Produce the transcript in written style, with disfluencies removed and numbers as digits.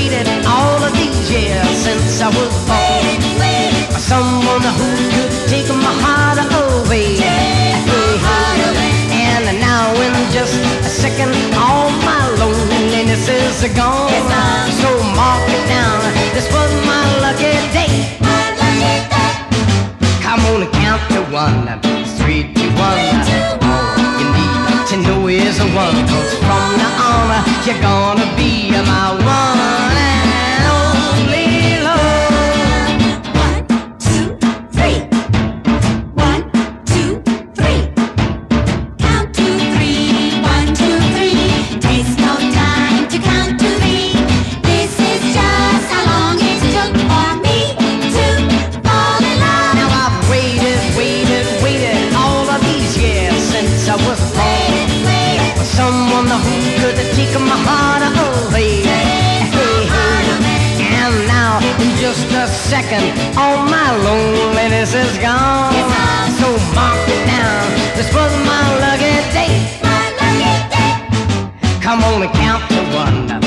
waited all of these years since I was born. For someone who could take my heart away. And now in just a second, all my loneliness is gone. So mark it down, this was my lucky day. Come on, count to 1, 3, 2, 1. All you need to know is a 1. 'Cause from now on, you're gonna be my one and only love. 1, 2, 3. 1, 2, 3. Count to 3. 1, 2, 3. Takes no time to count to 3. This is just how long it took for me to fall in love. Now I've waited all of these years since I was born. For someone who could take my heart away. And now in just a second, all my loneliness is gone. So mark it down, this was my lucky day. Come on and count to 1,